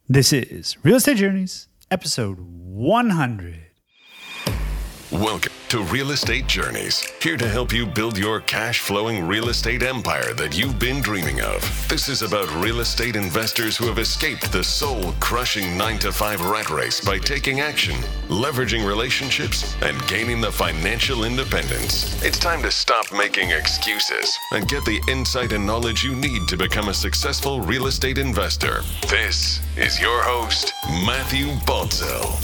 This is Real Estate Journeys, episode 100. Welcome to Real Estate Journeys, here to help you build your cash-flowing real estate empire that you've been dreaming of. This is about real estate investors who have escaped the soul-crushing 9-to-5 rat race by taking action, leveraging relationships, and gaining the financial independence. It's time to stop making excuses and get the insight and knowledge you need to become a successful real estate investor. This is your host, Matthew Baltzell.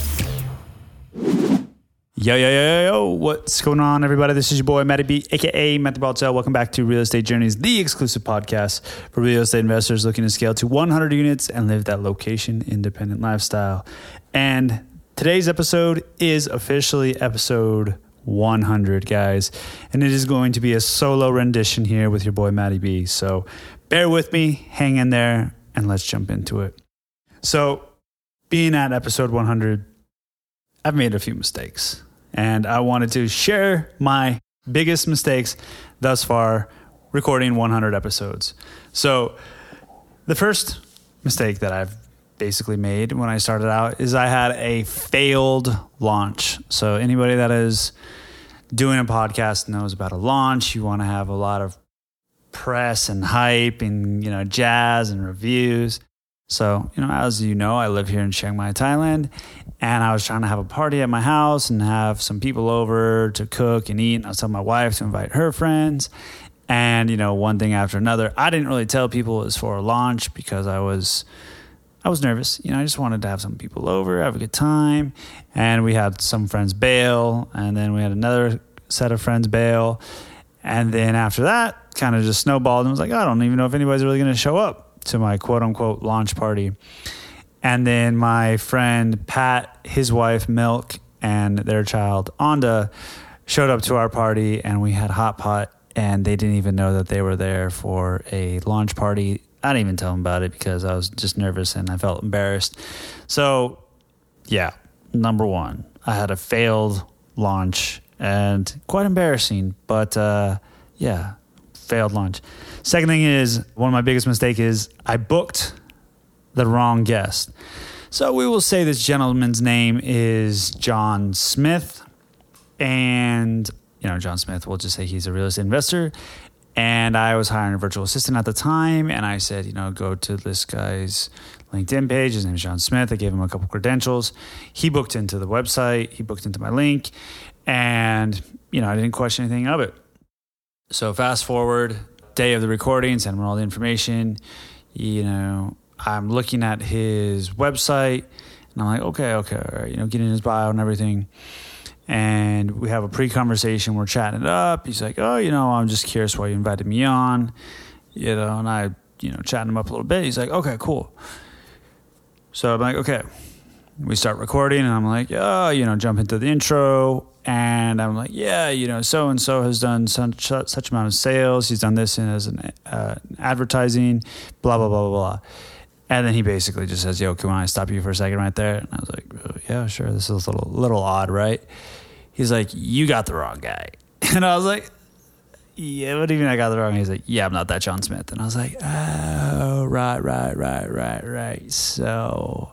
Yo, what's going on, everybody? This is your boy, Matty B, aka Matthew Baltzell. Welcome back to Real Estate Journeys, the exclusive podcast for real estate investors looking to scale to 100 units and live that location-independent lifestyle. And today's episode is officially episode 100, guys. And it is going to be a solo rendition here with your boy, Matty B. So bear with me, hang in there, and let's jump into it. So being at episode 100, I've made a few mistakes. And I wanted to share my biggest mistakes thus far recording 100 episodes. So the first mistake that I've basically made when I started out is I had a failed launch. So anybody that is doing a podcast knows about a launch. You want to have a lot of press and hype and, jazz and reviews. So, as you know, I live here in Chiang Mai, Thailand, and I was trying to have a party at my house and have some people over to cook and eat. And I was telling my wife to invite her friends and, one thing after another. I didn't really tell people it was for a launch because I was nervous. I just wanted to have some people over, have a good time. And we had some friends bail, and then we had another set of friends bail. And then after that, kind of just snowballed and was like, I don't even know if anybody's really going to show up to my quote-unquote launch party. And then my friend Pat, his wife Milk, and their child Onda showed up to our party, and we had hot pot, and they didn't even know that they were there for a launch party. I didn't even tell them about it because I was just nervous and I felt embarrassed. So, yeah, number one, I had a failed launch and quite embarrassing, but failed launch. Second thing is, one of my biggest mistakes is I booked the wrong guest. So we will say this gentleman's name is John Smith. And, John Smith, we'll just say he's a real estate investor. And I was hiring a virtual assistant at the time. And I said, go to this guy's LinkedIn page. His name is John Smith. I gave him a couple credentials. He booked into the website. He booked into my link. And, I didn't question anything of it. So fast forward, day of the recording, send him all the information. I'm looking at his website, and I'm like, okay, all right, getting his bio and everything. And we have a pre-conversation. We're chatting it up. He's like, I'm just curious why you invited me on, and I, chatting him up a little bit. He's like, okay, cool. So I'm like, okay. We start recording, and I'm like, jump into the intro. And I'm like, so-and-so has done such amount of sales. He's done this as an advertising, blah, blah, blah, blah, blah. And then he basically just says, can I stop you for a second right there? And I was like, oh, yeah, sure. This is a little odd, right? He's like, you got the wrong guy. And I was like, yeah, what do you mean I got the wrong guy? He's like, yeah, I'm not that John Smith. And I was like, oh, right. So,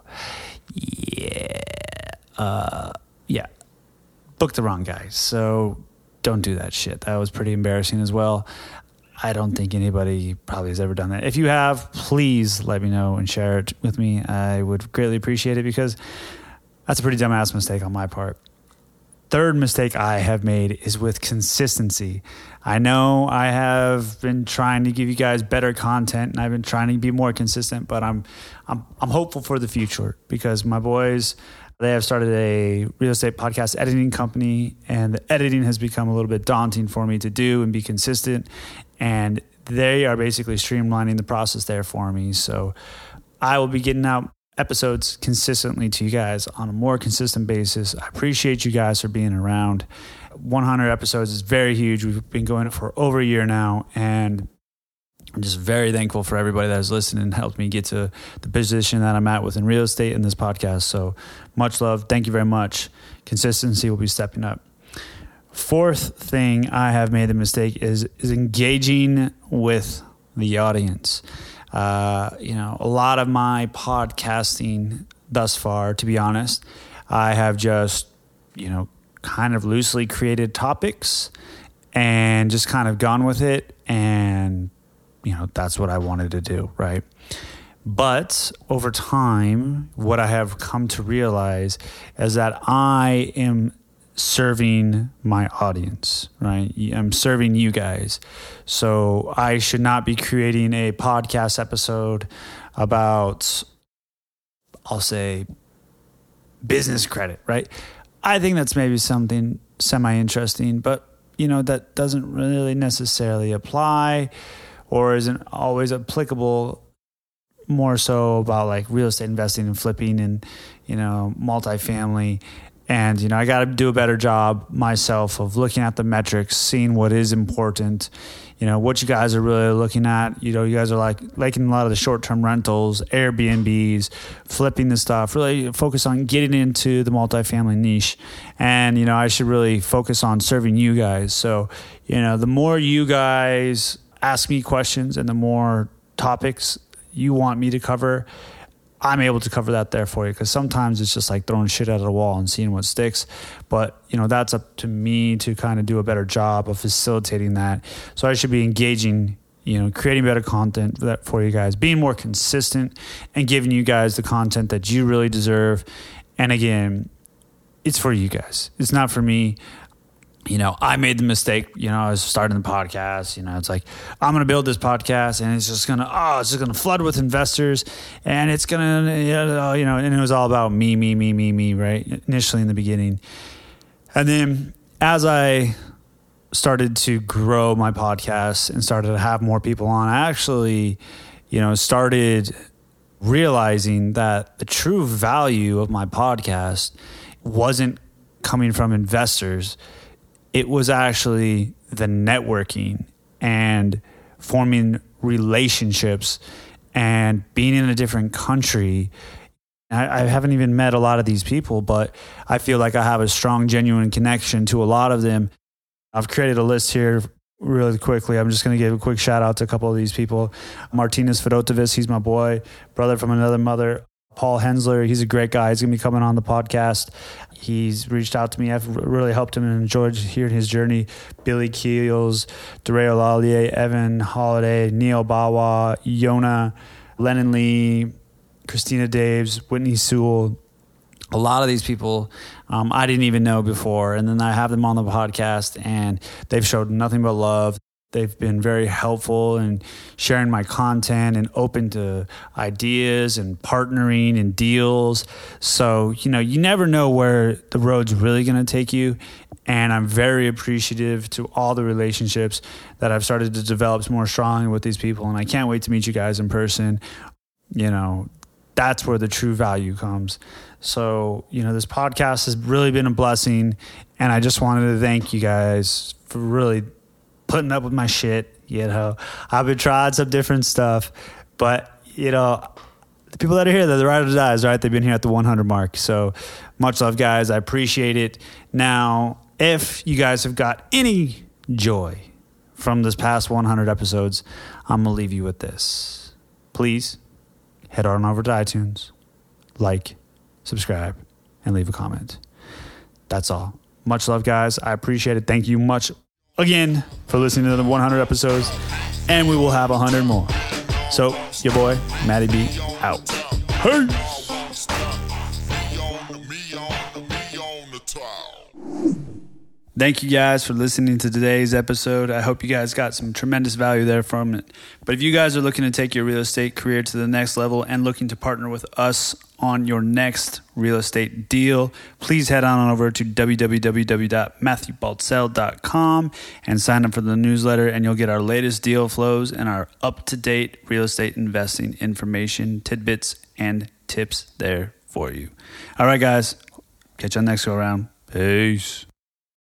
yeah. Booked the wrong guy. So don't do that shit. That was pretty embarrassing as well. I don't think anybody probably has ever done that. If you have, please let me know and share it with me. I would greatly appreciate it because that's a pretty dumbass mistake on my part. Third mistake I have made is with consistency. I know I have been trying to give you guys better content and I've been trying to be more consistent, but I'm hopeful for the future because my boys, they have started a real estate podcast editing company, and the editing has become a little bit daunting for me to do and be consistent. And they are basically streamlining the process there for me. So I will be getting out episodes consistently to you guys on a more consistent basis. I appreciate you guys for being around. 100 episodes is very huge. We've been going for over a year now, and I'm just very thankful for everybody that has listened and helped me get to the position that I'm at within real estate in this podcast. So much love. Thank you very much. Consistency will be stepping up. Fourth thing I have made the mistake is engaging with the audience. A lot of my podcasting thus far, to be honest, I have just, kind of loosely created topics and just kind of gone with it. And, that's what I wanted to do, right? But over time, what I have come to realize is that I am serving my audience, right? I'm serving you guys. So I should not be creating a podcast episode about, I'll say, business credit, right? I think that's maybe something semi-interesting, but, that doesn't really necessarily apply or isn't always applicable. More so about like real estate investing and flipping and, multifamily. And, I got to do a better job myself of looking at the metrics, seeing what is important, what you guys are really looking at. You guys are liking a lot of the short-term rentals, Airbnbs, flipping the stuff, really focus on getting into the multifamily niche. And, I should really focus on serving you guys. So, the more you guys ask me questions and the more topics you want me to cover, I'm able to cover that there for you, because sometimes it's just like throwing shit out of the wall and seeing what sticks. But, that's up to me to kind of do a better job of facilitating that. So I should be engaging, creating better content for you guys, being more consistent and giving you guys the content that you really deserve. And again, it's for you guys. It's not for me. I made the mistake, I was starting the podcast, it's like, I'm going to build this podcast and it's just going to flood with investors and it's going to, and it was all about me, right? Initially in the beginning. And then as I started to grow my podcast and started to have more people on, I actually, started realizing that the true value of my podcast wasn't coming from investors. It was actually the networking and forming relationships and being in a different country. I haven't even met a lot of these people, but I feel like I have a strong, genuine connection to a lot of them. I've created a list here really quickly. I'm just going to give a quick shout out to a couple of these people. Martinez Fedotovich, he's my boy, brother from another mother. Paul Hensler, he's a great guy. He's going to be coming on the podcast. He's reached out to me. I've really helped him and enjoyed hearing his journey. Billy Keels, Dario Lallier, Evan Holiday, Neil Bawa, Yona, Lennon Lee, Christina Daves, Whitney Sewell. A lot of these people I didn't even know before. And then I have them on the podcast and they've showed nothing but love. They've been very helpful in sharing my content and open to ideas and partnering and deals. So, you never know where the road's really going to take you. And I'm very appreciative to all the relationships that I've started to develop more strongly with these people. And I can't wait to meet you guys in person. That's where the true value comes. So, this podcast has really been a blessing. And I just wanted to thank you guys for really putting up with my shit. I've been trying some different stuff, but the people that are here, they're the ride or dies, right? They've been here at the 100 mark. So much love, guys. I appreciate it. Now, if you guys have got any joy from this past 100 episodes, I'm going to leave you with this. Please head on over to iTunes, like, subscribe, and leave a comment. That's all. Much love, guys. I appreciate it. Thank you much again for listening to the 100 episodes, and we will have 100 more. So, your boy, Matty B, out. Peace. Thank you guys for listening to today's episode. I hope you guys got some tremendous value there from it. But if you guys are looking to take your real estate career to the next level and looking to partner with us on your next real estate deal, please head on over to www.matthewbaltzell.com and sign up for the newsletter, and you'll get our latest deal flows and our up-to-date real estate investing information, tidbits, and tips there for you. All right, guys. Catch you on the next go around. Peace.